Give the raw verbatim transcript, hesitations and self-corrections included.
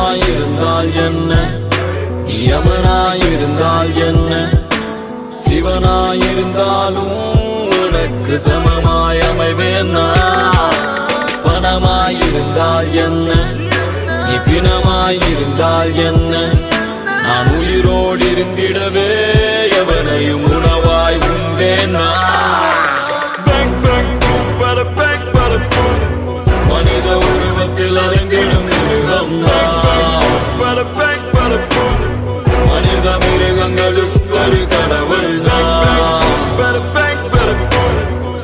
தேவனாயிருந்தால் என்ன, யமனாயிருந்தால் என்ன, சிவனாயிருந்தாலும் உனக்கு சமமாய் அமைவேன் நான். பணமாயிருந்தால் என்ன, நீ பிணமாயிருந்தால் என்ன, நான் உயிரோடு இருந்திடவே எவனையும் உணவாய் உண்டேன் நான். மனித உருவத்தில் அலங்கிடும் மிருகம் நான்.